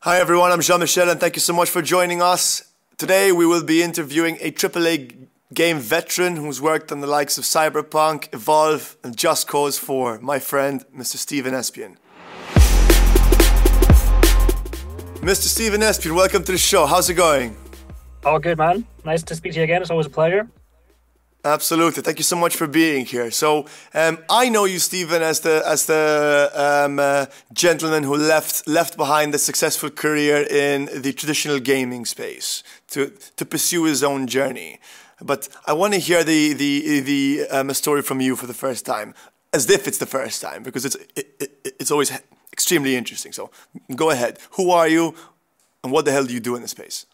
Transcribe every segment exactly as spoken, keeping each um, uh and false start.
Hi everyone, I'm Jean-Michel and thank you so much for joining us. Today we will be interviewing a triple A game veteran who's worked on the likes of Cyberpunk, Evolve and Just Cause four, my friend Mister Steven Espion. Mister Steven Espion, welcome to the show. How's it going? All good, man. Nice to speak to you again. It's always a pleasure. Absolutely. Thank you so much for being here. So um, I know you, Steven, as the as the um, uh, gentleman who left left behind a successful career in the traditional gaming space to to pursue his own journey. But I want to hear the the the um, story from you for the first time, as if it's the first time, because it's it, it, it's always extremely interesting. So go ahead. Who are you, and what the hell do you do in the space?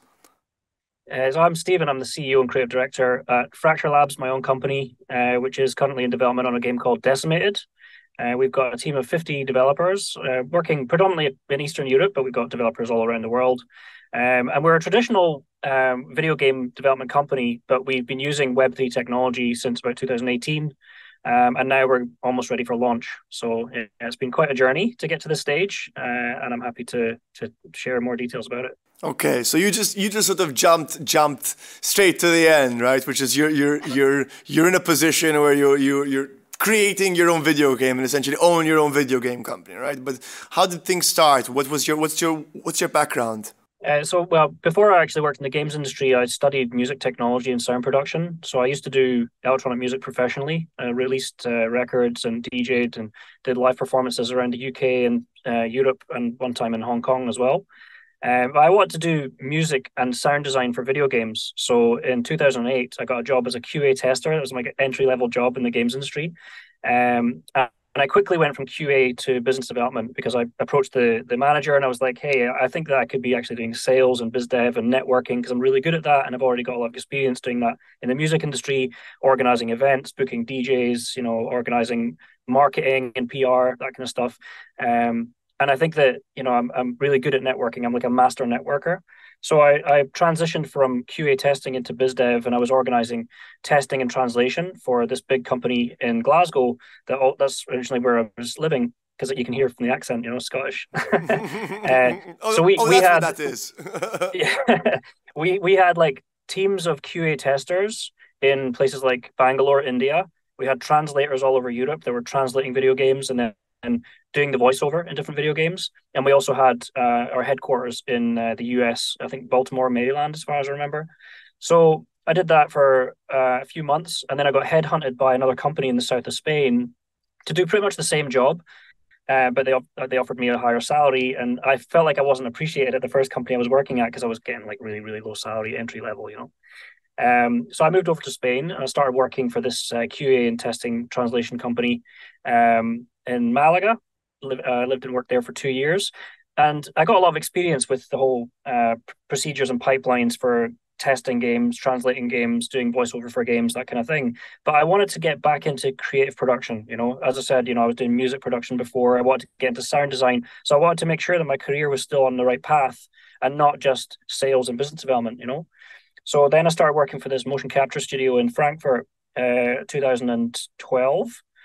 Uh, so I'm Stephen. I'm the C E O and creative director at Fracture Labs, my own company, uh, which is currently in development on a game called Decimated. Uh, we've got a team of fifty developers uh, working predominantly in Eastern Europe, but we've got developers all around the world. Um, and we're a traditional um, video game development company, but we've been using Web three technology since about two thousand eighteen. Um, and now we're almost ready for launch. So it, it's been quite a journey to get to this stage, uh, and I'm happy to to share more details about it. Okay, so you just you just sort of jumped jumped straight to the end, right? Which is you're you're you're you're in a position where you you you're creating your own video game and essentially own your own video game company, right? But how did things start? What was your what's your what's your background? Uh, so, well, before I actually worked in the games industry, I studied music technology and sound production. So I used to do electronic music professionally, uh, released uh, records and D J'd and did live performances around the U K and uh, Europe and one time in Hong Kong as well. Um, I wanted to do music and sound design for video games. So in two thousand eight, I got a job as a Q A tester. It was my entry level job in the games industry. Um, and I quickly went from Q A to business development because I approached the, the manager and I was like, hey, I think that I could be actually doing sales and biz dev and networking because I'm really good at that. And I've already got a lot of experience doing that in the music industry, organizing events, booking D Js, you know, organizing marketing and P R, that kind of stuff. Um, And I think that, you know, I'm I'm really good at networking. I'm like a master networker. So I, I transitioned from Q A testing into biz dev, and I was organizing testing and translation for this big company in Glasgow. That all, that's originally where I was living, because you can hear from the accent, you know, Scottish. uh, so oh, we oh, we that's what had that is. yeah, we we had like teams of Q A testers in places like Bangalore, India. We had translators all over Europe that were translating video games and then and doing the voiceover in different video games. And we also had uh, our headquarters in uh, the U S, I think Baltimore, Maryland, as far as I remember. So I did that for uh, a few months, and then I got headhunted by another company in the south of Spain to do pretty much the same job. Uh, but they they offered me a higher salary, and I felt like I wasn't appreciated at the first company I was working at because I was getting like really really low salary entry level, you know. Um, so I moved over to Spain and I started working for this uh, Q A and testing translation company um, in Malaga. Liv- uh, lived and worked there for two years, and I got a lot of experience with the whole uh, p- procedures and pipelines for testing games, translating games, doing voiceover for games, that kind of thing. But I wanted to get back into creative production. You know, as I said, you know, I was doing music production before. I wanted to get into sound design, so I wanted to make sure that my career was still on the right path and not just sales and business development. You know. So then I started working for this motion capture studio in Frankfurt, uh, two thousand twelve.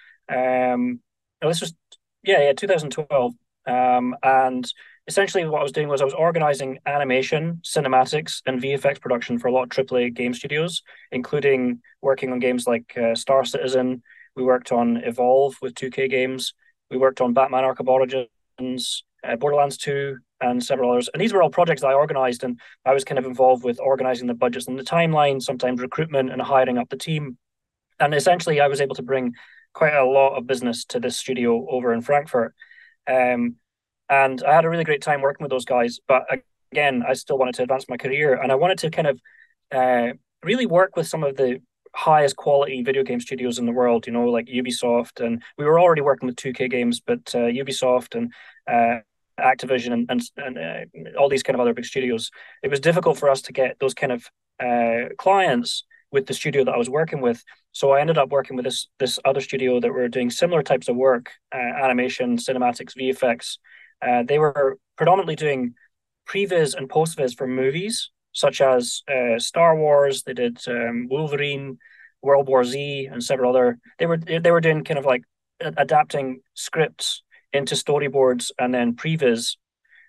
Um, no, this was yeah, yeah, two thousand twelve. Um, and essentially, what I was doing was I was organizing animation, cinematics, and V F X production for a lot of triple A game studios, including working on games like uh, Star Citizen. We worked on Evolve with two K games. We worked on Batman Arkham Origins, uh, Borderlands two, and several others. And these were all projects that I organized, and I was kind of involved with organizing the budgets and the timeline, sometimes recruitment and hiring up the team. And essentially, I was able to bring quite a lot of business to this studio over in Frankfurt. Um, and I had a really great time working with those guys. But again, I still wanted to advance my career, and I wanted to kind of uh, really work with some of the highest quality video game studios in the world, you know, like Ubisoft. And we were already working with two K games, but uh, Ubisoft and uh, Activision and and, and uh, all these kind of other big studios. It was difficult for us to get those kind of uh, clients with the studio that I was working with. So I ended up working with this this other studio that were doing similar types of work, uh, animation, cinematics, V F X. Uh, they were predominantly doing previs and postvis for movies such as uh, Star Wars. They did um, Wolverine, World War Z, and several other. They were they were doing kind of like adapting scripts into storyboards and then previs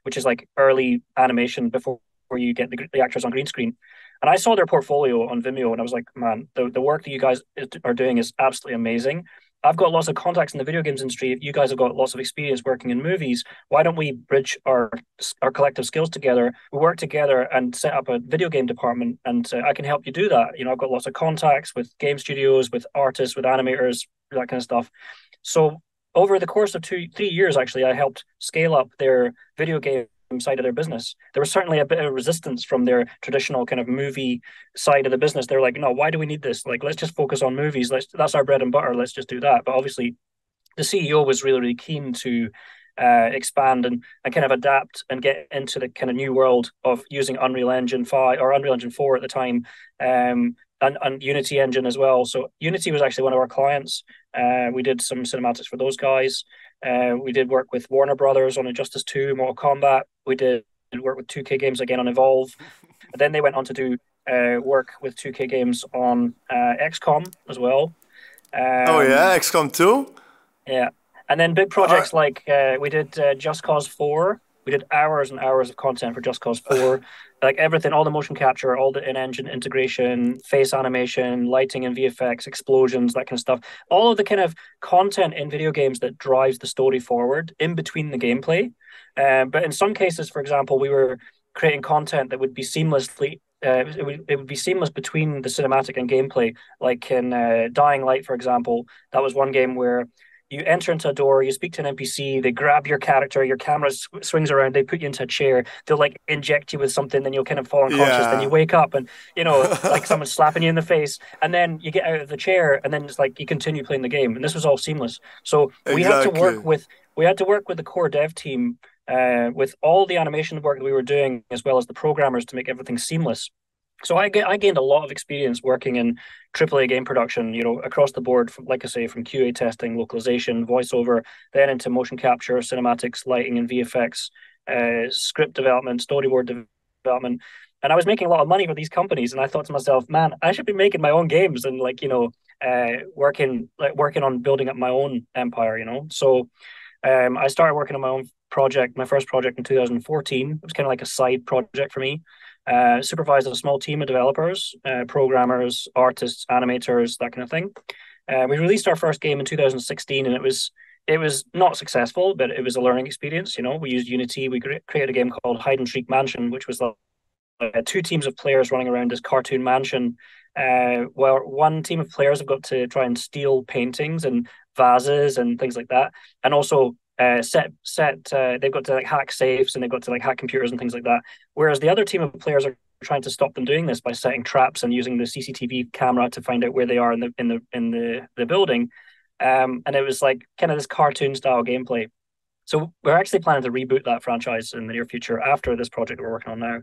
which is like early animation before you get the, the actors on green screen. And I saw their portfolio on Vimeo, and I was like, man, the, the work that you guys are doing is absolutely amazing. I've got lots of contacts in the video games industry. You guys have got lots of experience working in movies. Why don't we bridge our our collective skills together? We work together and set up a video game department, and uh, I can help you do that. You know, I've got lots of contacts with game studios, with artists, with animators, that kind of stuff. So over the course of two, three years, actually, I helped scale up their video game side of their business. There was certainly a bit of resistance from their traditional kind of movie side of the business. They're like, no, why do we need this? Like, let's just focus on movies. Let's that's our bread and butter. Let's just do that. But obviously, the C E O was really, really keen to uh, expand and, and kind of adapt and get into the kind of new world of using Unreal Engine five or Unreal Engine four at the time, um, and, and Unity Engine as well. So Unity was actually one of our clients. Uh, we did some cinematics for those guys. Uh, we did work with Warner Brothers on Injustice two, Mortal Kombat. We did work with two K Games again on Evolve. And then they went on to do uh, work with two K Games on uh, X COM as well. Um, oh yeah, X COM two? Yeah. And then big projects uh, like uh, we did uh, Just Cause four. We did hours and hours of content for Just Cause four. Like everything, all the motion capture, all the in-engine integration, face animation, lighting and V F X, explosions, that kind of stuff. All of the kind of content in video games that drives the story forward in between the gameplay. Uh, but in some cases, for example, we were creating content that would be seamlessly uh, it would it would be seamless between the cinematic and gameplay. Like in uh, Dying Light, for example, that was one game where you enter into a door, you speak to an N P C, they grab your character, your camera sw- swings around, they put you into a chair, they'll like inject you with something, then you'll kind of fall unconscious, yeah. then you wake up and, you know, like someone's slapping you in the face, and then you get out of the chair, and then it's like you continue playing the game. And this was all seamless. So we exactly. had to work with, we had to work with the core dev team, uh, with all the animation work that we were doing, as well as the programmers, to make everything seamless. So I, I gained a lot of experience working in triple A game production, you know, across the board, from, like I say, from Q A testing, localization, voiceover, then into motion capture, cinematics, lighting, and V F X, uh, script development, storyboard development. And I was making a lot of money for these companies, and I thought to myself, man, I should be making my own games and like, you know, uh, working like working on building up my own empire, you know. So um, I started working on my own project, my first project in two thousand fourteen. It was kind of like a side project for me. Uh, supervised a small team of developers, uh, programmers, artists, animators, that kind of thing. Uh, we released our first game in two thousand sixteen, and it was it was not successful, but it was a learning experience. You know, we used Unity. We cre- created a game called Hide and Shriek Mansion, which was like uh, two teams of players running around this cartoon mansion. Uh, where one team of players have got to try and steal paintings and vases and things like that, and also Uh, set set uh, they've got to like hack safes, and they've got to like hack computers and things like that, whereas the other team of players are trying to stop them doing this by setting traps and using the C C T V camera to find out where they are in the in the in the, the building. Um, and it was like kind of this cartoon style gameplay. So we're actually planning to reboot that franchise in the near future after this project we're working on now.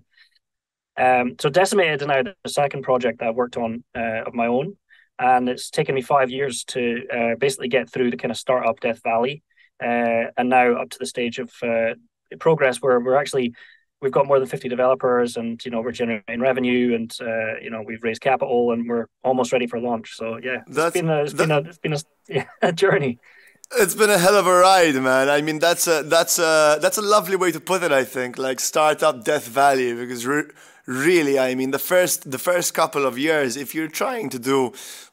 Um, so Decimated is now the second project that I've worked on uh, of my own, and it's taken me five years to uh, basically get through the kind of startup Death Valley. Uh, and now up to the stage of uh, progress where we're actually we've got more than fifty developers, and you know we're generating revenue, and uh, you know we've raised capital, and we're almost ready for launch. So yeah, it's that's, been a, it's that, been a it's been a, yeah, a journey. It's been a hell of a ride, man. I mean, that's a that's a that's a lovely way to put it. I think like startup Death Valley, because re- really, I mean, the first the first couple of years, if you're trying to do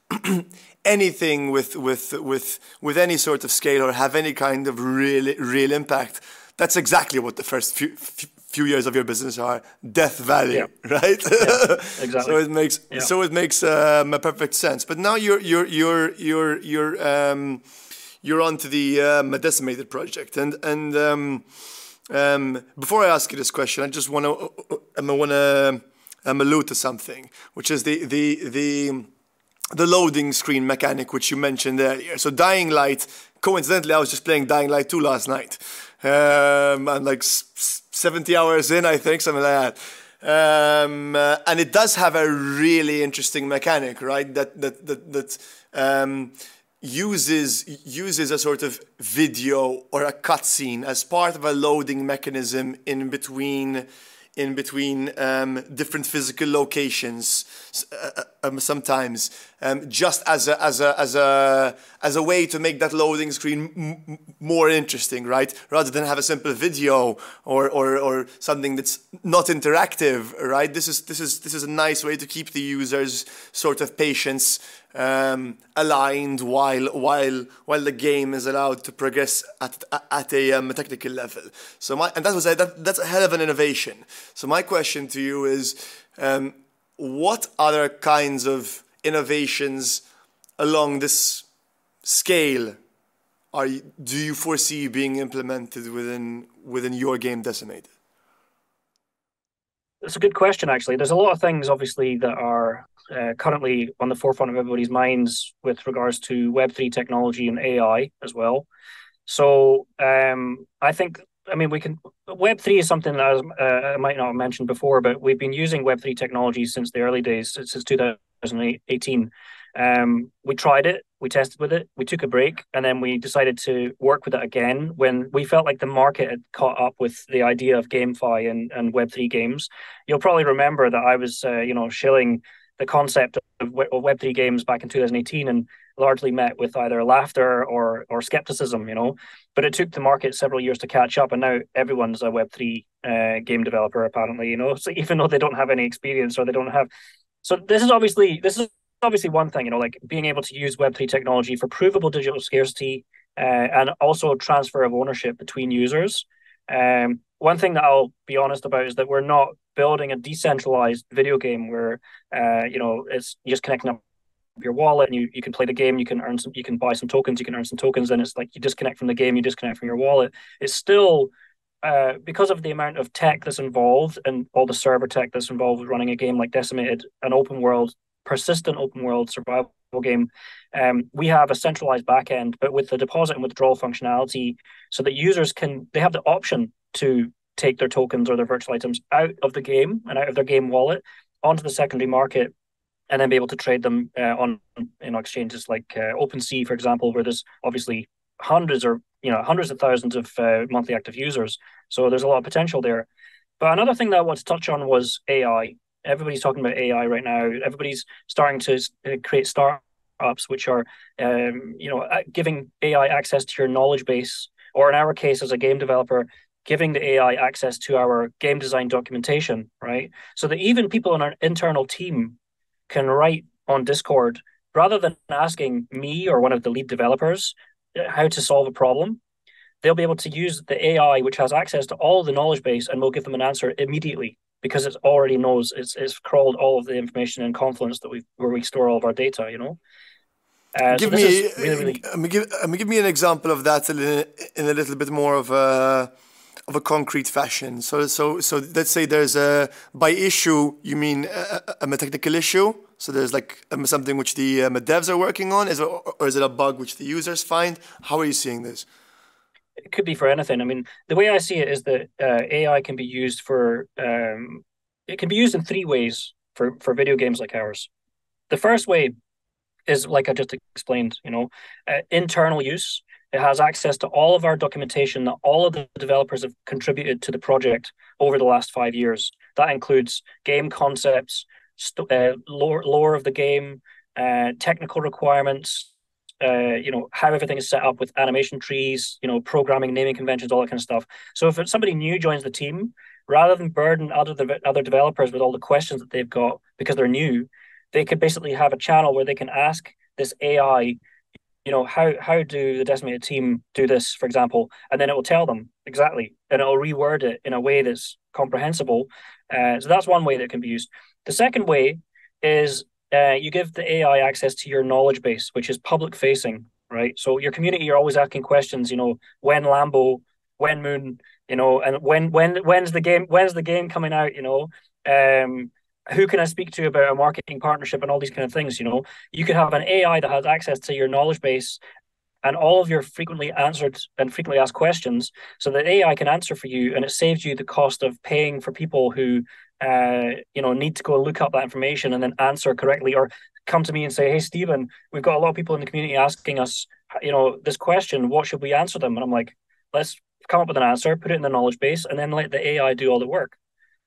anything with with with with any sort of scale or have any kind of real real impact, that's exactly what the first few few years of your business are. Death Valley, yeah. right? Yeah, exactly. so it makes yeah. so it makes um, a perfect sense. But now you're you're you're you're you're um, you're on to the um, Decimated project, and and um, um, before I ask you this question, I just want to I want to um, allude to something, which is the the the the loading screen mechanic, which you mentioned earlier. So Dying Light, coincidentally, I was just playing Dying Light two last night. Um, I'm like seventy hours in, I think, something like that. Um, uh, and it does have a really interesting mechanic, right? That that that that um, uses uses a sort of video or a cutscene as part of a loading mechanism in between in between um, different physical locations uh, um, sometimes, um, just as a, as a as a as a way to make that loading screen m- more interesting, right? Rather than have a simple video or, or or something that's not interactive, right? This is this is this is a nice way to keep the users sort of patience um, aligned while while while the game is allowed to progress at at a um, technical level. So my and that was a, that, that's a hell of an innovation. So my question to you is, um, what other kinds of innovations along this scale are you, do you foresee being implemented within within your game Decimated? It's a good question, actually. There's a lot of things, obviously, that are uh, currently on the forefront of everybody's minds with regards to Web three technology and A I as well. So um, I think, I mean, we can. Web three is something that I, was, uh, I might not have mentioned before, but we've been using Web three technology since the early days, since two thousand eighteen. Um, we tried it, we tested with it, we took a break, and then we decided to work with it again when we felt like the market had caught up with the idea of GameFi and, and Web three games. You'll probably remember that I was, uh, you know, shilling the concept of Web three games back in two thousand eighteen and largely met with either laughter or or skepticism, you know. But it took the market several years to catch up, and now everyone's a Web three uh, game developer, apparently, you know. So even though they don't have any experience or they don't have, so this is obviously this is obviously one thing, you know, like being able to use Web three technology for provable digital scarcity uh, and also transfer of ownership between users. Um, one thing that I'll be honest about is that we're not building a decentralized video game where, uh, you know, it's just connecting up your wallet and you, you can play the game, you can earn some, you can buy some tokens, you can earn some tokens, and it's like you disconnect from the game, you disconnect from your wallet. It's still, uh, because of the amount of tech that's involved and all the server tech that's involved with running a game like Decimated, an open world persistent open world survival game, um, we have a centralized backend, but with the deposit and withdrawal functionality, so that users can they have the option to take their tokens or their virtual items out of the game and out of their game wallet onto the secondary market, and then be able to trade them uh, on you know exchanges like uh, OpenSea, for example, where there's obviously hundreds or you know hundreds of thousands of uh, monthly active users. So there's a lot of potential there. But another thing that I want to touch on was A I. Everybody's talking about A I right now. Everybody's starting to create startups which are, um, you know, giving A I access to your knowledge base, or in our case, as a game developer, giving the A I access to our game design documentation, right? So that even people in our internal team can write on Discord rather than asking me or one of the lead developers how to solve a problem. They'll be able to use the A I, which has access to all the knowledge base, and we'll give them an answer immediately, because it already knows it's it's crawled all of the information in Confluence that we where we store all of our data. You know, uh, so Give this me, is really really. uh, give, um, give me an example of that in a, in a little bit more of a of a concrete fashion. So, so, so let's say there's a by issue. You mean a, a, a technical issue? So there's like um, something which the um, devs are working on, is it, or is it a bug which the users find? How are you seeing this? It could be for anything. I mean, the way I see it is that uh, A I can be used for um, it can be used in three ways for for video games like ours. The first way is like I just explained, you know, uh, internal use. It has access to all of our documentation that all of the developers have contributed to the project over the last five years. That includes game concepts, st- uh, lore, lore of the game, uh, technical requirements, uh, you know, how everything is set up with animation trees, you know, programming, naming conventions, all that kind of stuff. So if somebody new joins the team, rather than burden other de- other developers with all the questions that they've got because they're new, they could basically have a channel where they can ask this A I, you know, how how do the Decimated team do this, for example, and then it will tell them exactly, and it'll reword it in a way that's comprehensible. Uh, so that's one way that can be used. The second way is uh, you give the A I access to your knowledge base, which is public facing, right? So your community, you're always asking questions, you know, when Lambo, when Moon, you know, and when when when's the game, when's the game coming out, you know, um, who can I speak to about a marketing partnership and all these kind of things, you know. You could have an A I that has access to your knowledge base and all of your frequently answered and frequently asked questions, so that A I can answer for you, and it saves you the cost of paying for people who, uh, you know, need to go look up that information and then answer correctly, or come to me and say, "Hey, Stephen, we've got a lot of people in the community asking us, you know, this question. What should we answer them?" And I'm like, "Let's come up with an answer, put it in the knowledge base, and then let the A I do all the work."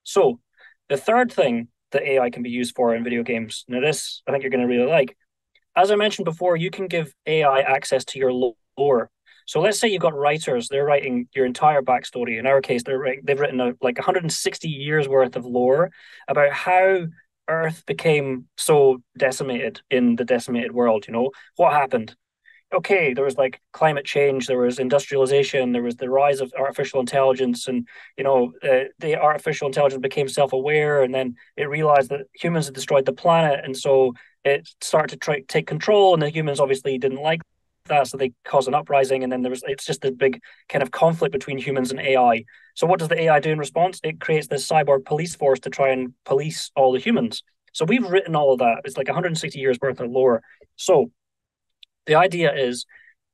So the third thing that A I can be used for in video games. Now, this I think you're going to really like. As I mentioned before, you can give A I access to your lore. So let's say you've got writers, they're writing your entire backstory. In our case, they're writing, they've written a, like one hundred sixty years worth of lore about how Earth became so decimated in the decimated world. You know, what happened? Okay, there was like climate change, there was industrialization, there was the rise of artificial intelligence, and you know, uh, the artificial intelligence became self-aware, and then it realized that humans had destroyed the planet, and so it started to try take control, and the humans obviously didn't like that, so they caused an uprising, and then there was it's just a big kind of conflict between humans and A I. So what does the A I do in response? It creates this cyborg police force to try and police all the humans. So we've written all of that. It's like one hundred sixty years worth of lore. So the idea is,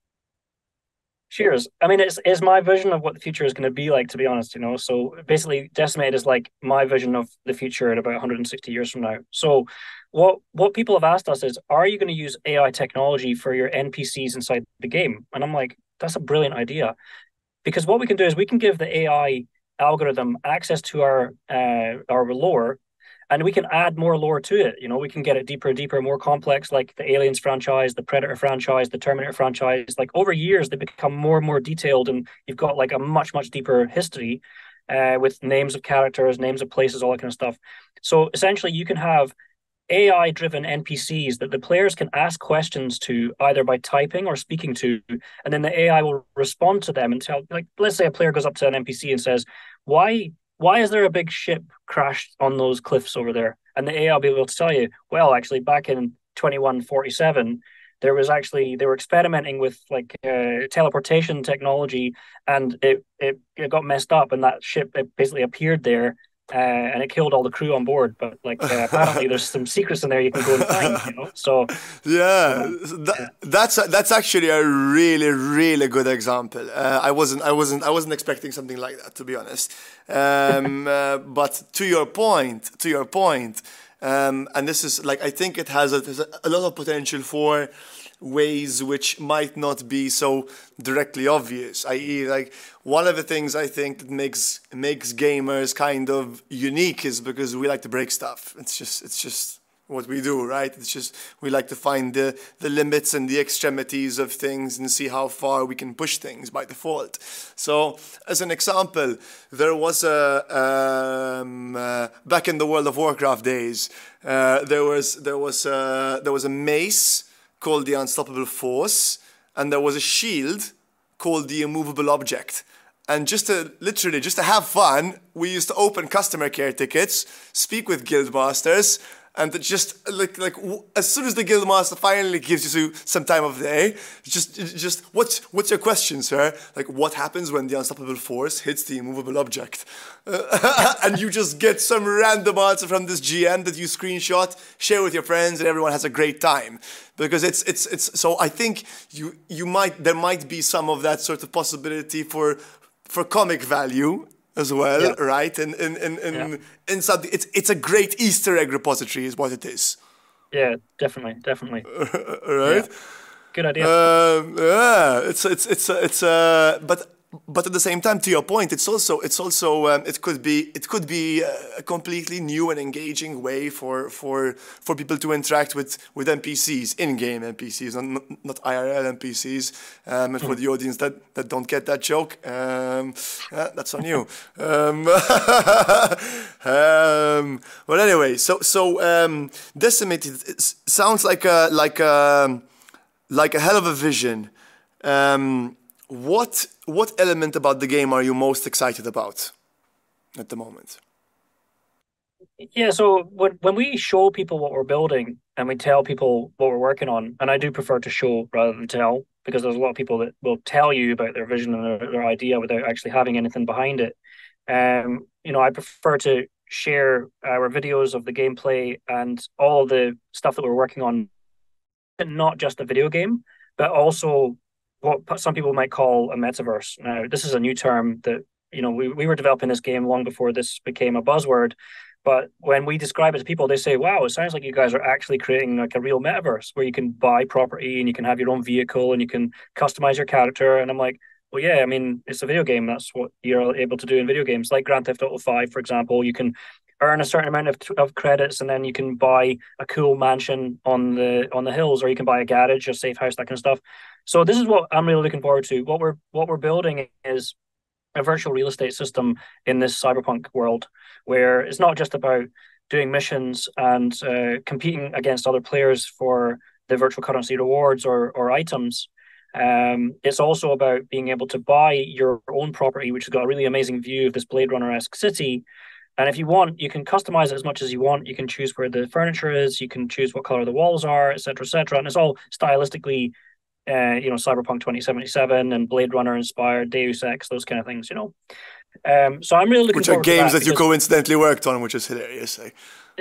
cheers. I mean, it's it's my vision of what the future is going to be like, to be honest, you know. So basically, Decimate is like my vision of the future in about one hundred sixty years from now. So what what people have asked us is, are you going to use A I technology for your N P Cs inside the game? And I'm like, that's a brilliant idea. Because what we can do is we can give the A I algorithm access to our uh, our lore, and we can add more lore to it. You know, we can get it deeper and deeper, more complex, like the Aliens franchise, the Predator franchise, the Terminator franchise. Like over years, they become more and more detailed, and you've got like a much much deeper history uh, with names of characters, names of places, all that kind of stuff. So essentially, you can have A I-driven N P Cs that the players can ask questions to either by typing or speaking to, and then the A I will respond to them and tell, like, let's say a player goes up to an N P C and says, "Why, why is there a big ship crashed on those cliffs over there?" And the A I will be able to tell you, "Well, actually, back in twenty-one forty-seven, there was actually they were experimenting with like uh, teleportation technology, and it, it it got messed up, and that ship it basically appeared there." Uh, and it killed all the crew on board. But like uh, apparently, there's some secrets in there you can go and find. You know, so you Yeah, know, yeah, that, that's that's actually a really really good example. Uh, I wasn't I wasn't I wasn't expecting something like that, to be honest. Um, uh, but to your point, to your point, um, and this is like I think it has a, there's a, a lot of potential for ways which might not be so directly obvious. that is, like one of the things I think that makes makes gamers kind of unique is because we like to break stuff. It's just it's just what we do, right? It's just we like to find the the limits and the extremities of things and see how far we can push things by default. So, as an example, there was a um, uh, back in the World of Warcraft days, uh, there was there was uh, there was a mace called the Unstoppable Force, and there was a shield called the Immovable Object. And just to literally, just to have fun, we used to open customer care tickets, speak with guild masters, and just like like as soon as the guild master finally gives you some time of day, just just what's what's your question, sir? Like what happens when the Unstoppable Force hits the immovable object? Uh, and you just get some random answer from this G M that you screenshot, share with your friends, and everyone has a great time. Because it's it's it's so I think you you might there might be some of that sort of possibility for for comic value as well, yeah, right? And in in in, yeah, in, in something, it's it's a great Easter egg repository, is what it is, yeah, definitely, definitely, yeah, right? good idea. Um, yeah, it's it's it's uh, it's uh, but but at the same time, to your point, it's also it's also um, it could be it could be a completely new and engaging way for for for people to interact with with N P Cs, in-game N P Cs, not not I R L N P Cs. Um, and for the audience that, that don't get that joke, um, uh, that's on you. Um, um, but anyway, so so um, Decimated sounds like a like a like a hell of a vision. Um, what what element about the game are you most excited about at the moment? Yeah, so when when we show people what we're building and we tell people what we're working on, and I do prefer to show rather than tell, because there's a lot of people that will tell you about their vision and their, their idea without actually having anything behind it. Um, you know, I prefer to share our videos of the gameplay and all the stuff that we're working on, not just a video game, but also what some people might call a metaverse. Now, this is a new term that, you know, we, we were developing this game long before this became a buzzword. But when we describe it to people, they say, wow, it sounds like you guys are actually creating like a real metaverse where you can buy property and you can have your own vehicle and you can customize your character. And I'm like, Well, yeah, I mean, it's a video game. That's what you're able to do in video games, like Grand Theft Auto Five, for example. You can earn a certain amount of of credits, and then you can buy a cool mansion on the on the hills, or you can buy a garage, a safe house, that kind of stuff. So this is what I'm really looking forward to. What we're what we're building is a virtual real estate system in this cyberpunk world, where it's not just about doing missions and uh, competing against other players for the virtual currency rewards or or items. Um, it's also about being able to buy your own property, which has got a really amazing view of this Blade Runner esque city. And if you want, you can customize it as much as you want. You can choose where the furniture is. You can choose what color the walls are, et cetera, et cetera. And it's all stylistically, uh, you know, Cyberpunk twenty seventy-seven and Blade Runner inspired, Deus Ex, those kind of things, you know. Um, so I'm really looking Which are forward to games that that you because coincidentally worked on, which is hilarious. eh?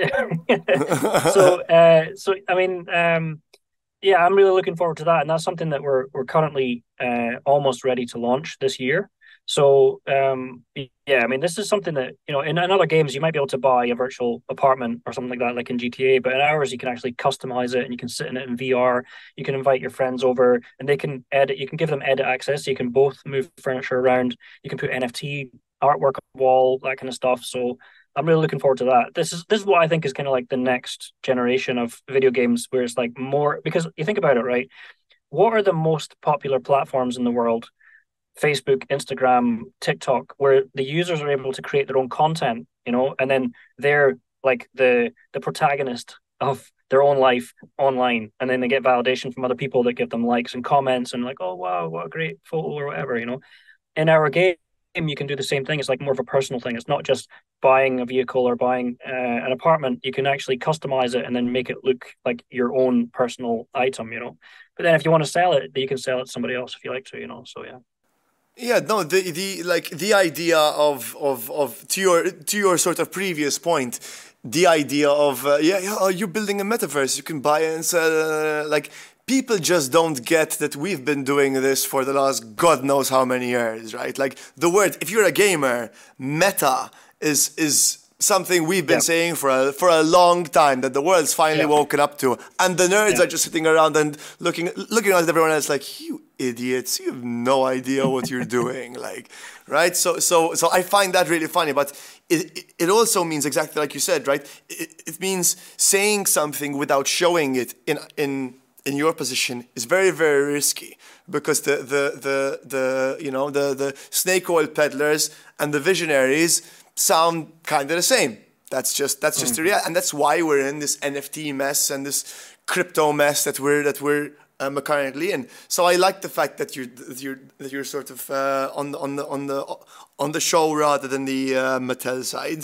so uh, so I mean, um, yeah, I'm really looking forward to that, and that's something that we're we're currently uh, almost ready to launch this year. So um, yeah, I mean, this is something that you know in, in other games you might be able to buy a virtual apartment or something like that, like in G T A. But in ours, you can actually customize it, and you can sit in it in V R. You can invite your friends over, and they can edit. You can give them edit access. So you can both move furniture around. You can put N F T artwork on the wall, that kind of stuff. So I'm really looking forward to that. This is this is what I think is kind of like the next generation of video games, where it's like more because you think about it, right? What are the most popular platforms in the world? Facebook, Instagram, TikTok, where the users are able to create their own content, you know, and then they're like the the protagonist of their own life online, and then they get validation from other people that give them likes and comments and like, oh wow, what a great photo or whatever, you know. In our game, you can do the same thing. It's like more of a personal thing. It's not just buying a vehicle or buying uh, an apartment. You can actually customize it and then make it look like your own personal item, you know. But then if you want to sell it, you can sell it to somebody else if you like to, you know. So yeah. Yeah, no, the the like the idea of of of to your to your sort of previous point, the idea of uh, yeah, yeah, oh, you're building a metaverse, you can buy it and sell. Uh, like people just don't get that we've been doing this for the last God knows how many years, right? Like the word, if you're a gamer, meta is is something we've been Yeah. saying for a for a long time that the world's finally Yeah. woken up to, and the nerds Yeah. are just sitting around and looking looking at everyone else like you idiots, you have no idea what you're doing, like, right? So so so I find that really funny, but it it it also means exactly like you said, right? It, it means saying something without showing it in in in your position is very very risky because the the the the you know the the snake oil peddlers and the visionaries sound kind of the same. That's just that's just the reality, and that's why we're in this N F T mess and this crypto mess that we're that we're um, currently in. So I like the fact that you're that you're that you're sort of uh, on the on the on the on the show rather than the uh, Mattel side.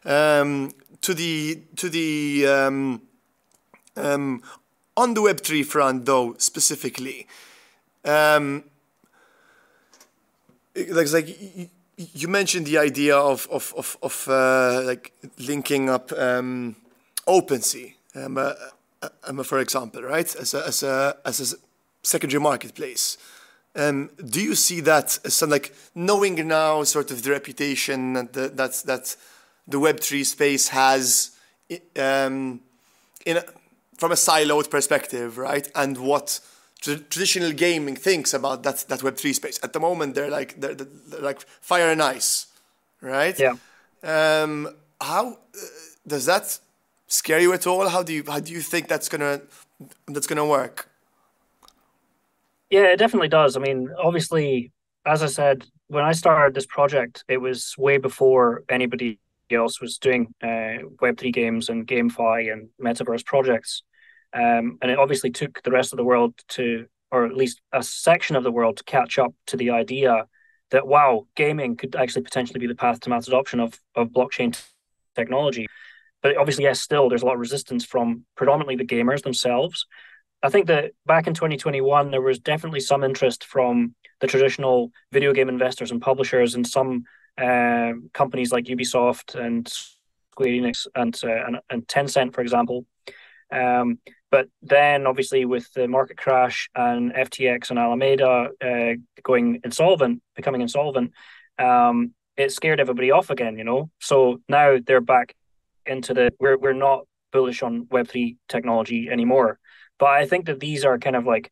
Um, to the to the um, um, on the Web three front though specifically, um, like like. y- You mentioned the idea of of of, of uh, like linking up um, OpenSea, um, uh, uh, um, for example, right, as a as a as a secondary marketplace. Um, do you see that as some like knowing now sort of the reputation that the, that's that the Web three space has, i- um, in a, from a siloed perspective, right, and what tra- traditional gaming thinks about that that Web three space. At the moment, they're like they're, they're like fire and ice, right? Yeah. Um, how uh, does that scare you at all? How do you how do you think that's gonna that's gonna work? Yeah, it definitely does. I mean, obviously, as I said, when I started this project, it was way before anybody else was doing uh, Web three games and GameFi and metaverse projects. Um, and it obviously took the rest of the world to, or at least a section of the world, to catch up to the idea that, wow, gaming could actually potentially be the path to mass adoption of, of blockchain t- technology. But obviously, yes, still, there's a lot of resistance from predominantly the gamers themselves. I think that back in twenty twenty-one, there was definitely some interest from the traditional video game investors and publishers, and some uh, companies like Ubisoft and Square Enix and, uh, and and Tencent, for example. Um, but then, obviously, with the market crash and F T X and Alameda uh, going insolvent, becoming insolvent, um, it scared everybody off again. You know, so now they're back into the we're we're not bullish on Web three technology anymore. But I think that these are kind of like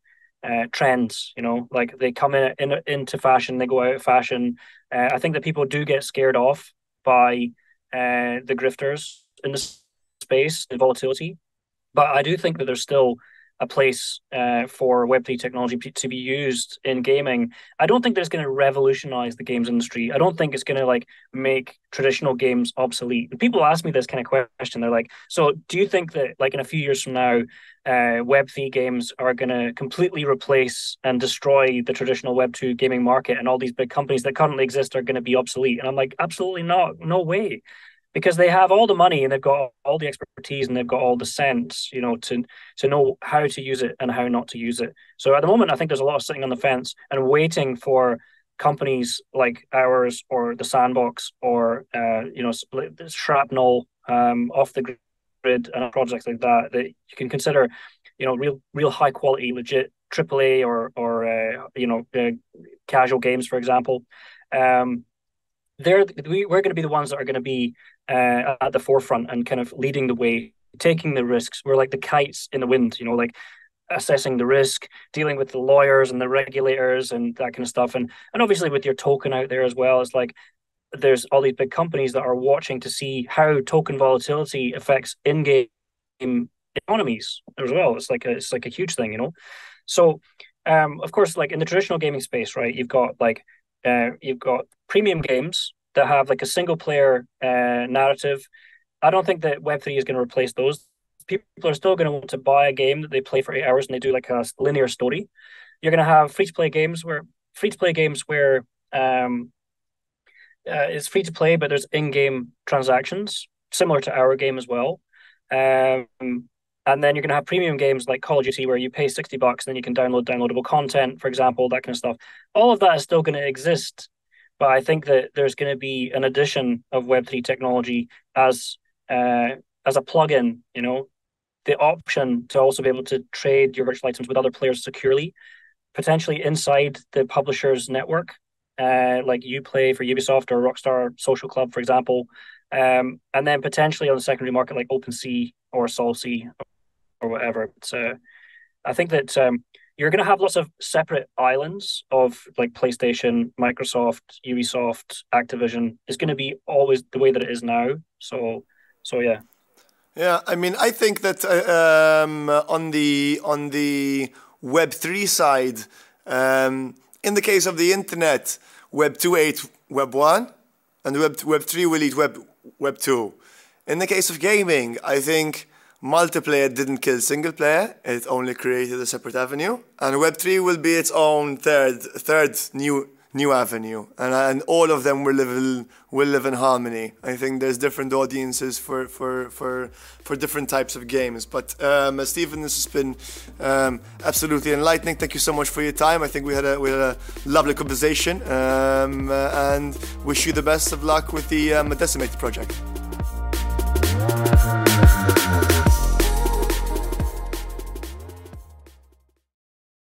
uh, trends. You know, like they come in, in into fashion, they go out of fashion. Uh, I think that people do get scared off by uh, the grifters in the space, the volatility. But I do think that there's still a place uh, for Web three technology to be used in gaming. I don't think that it's going to revolutionize the games industry. I don't think it's going to like make traditional games obsolete. And people ask me this kind of question. They're like, so do you think that like in a few years from now, uh, Web three games are going to completely replace and destroy the traditional Web two gaming market, and all these big companies that currently exist are going to be obsolete? And I'm like, absolutely not. No way. Because they have all the money and they've got all the expertise and they've got all the sense, you know, to to know how to use it and how not to use it. So at the moment, I think there's a lot of sitting on the fence and waiting for companies like ours or the Sandbox or uh, you know, Shrapnel, um, Off the Grid, and projects like that that you can consider, you know, real real high quality, legit triple A or or uh, you know, uh, casual games, for example. Um, they're we, we're going to be the ones that are going to be uh, at the forefront and kind of leading the way, taking the risks. We're like the kites in the wind, you know, like assessing the risk, dealing with the lawyers and the regulators and that kind of stuff. And and obviously with your token out there as well, it's like there's all these big companies that are watching to see how token volatility affects in-game economies as well. It's like a, it's like a huge thing, you know. So um, of course, like in the traditional gaming space, right, you've got like uh, you've got premium games that have like a single player uh, narrative. I don't think that Web three is going to replace those. People are still going to want to buy a game that they play for eight hours and they do like a linear story. You're going to have free to play games where free to play games where um, uh, it's free to play, but there's in-game transactions similar to our game as well. Um, and then you're going to have premium games like Call of Duty where you pay sixty bucks and then you can download downloadable content, for example, that kind of stuff. All of that is still going to exist. But I think that there's going to be an addition of Web three technology as uh, as a plugin, you know, the option to also be able to trade your virtual items with other players securely, potentially inside the publisher's network, uh, like Uplay for Ubisoft or Rockstar Social Club, for example, um, and then potentially on the secondary market like OpenSea or SolSea or whatever. So I think that um, you're going to have lots of separate islands of like PlayStation, Microsoft, Ubisoft, Activision. It's going to be always the way that it is now. So, so yeah. Yeah, I mean, I think that uh, um, on the on the Web three side, um, in the case of the internet, Web two ate Web one, and Web Web three will eat Web Web two. In the case of gaming, I think multiplayer didn't kill single player; it only created a separate avenue, and Web three will be its own third third new new avenue, and and all of them will live in, will live in harmony. I think there's different audiences for for for, for different types of games. But um, Stephen, this has been um, absolutely enlightening. Thank you so much for your time. I think we had a we had a lovely conversation, um, uh, and wish you the best of luck with the um, Decimated project.